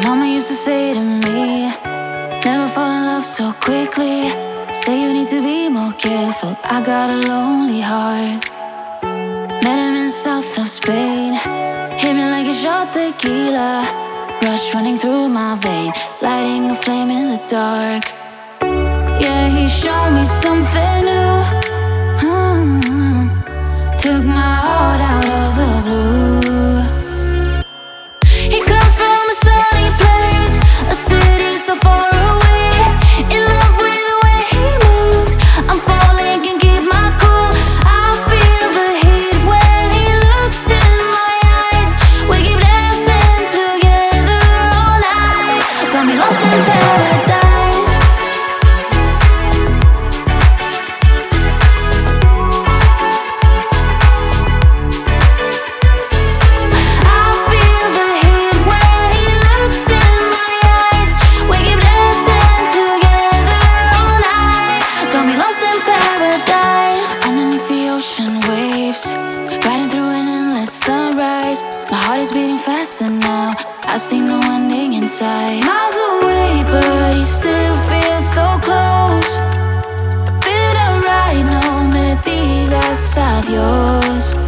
Mama used to say to me, never fall in love so quickly. Say you need to be more careful, I got a lonely heart. Met him in south of Spain, hit me like a shot tequila. Rush running through my vein, lighting a flame in the dark. Yeah, he showed me something new. Took my heart out of the blue. He comes from a sunny place, a city so far away. In love with the way he moves, I'm falling, can't keep my cool. I feel the heat when he looks in my eyes. We keep dancing together all night. Got me lost in paradise. My heart is beating faster now, I see no ending inside. Miles away, but he still feels so close. Bitter right, no me digas adiós.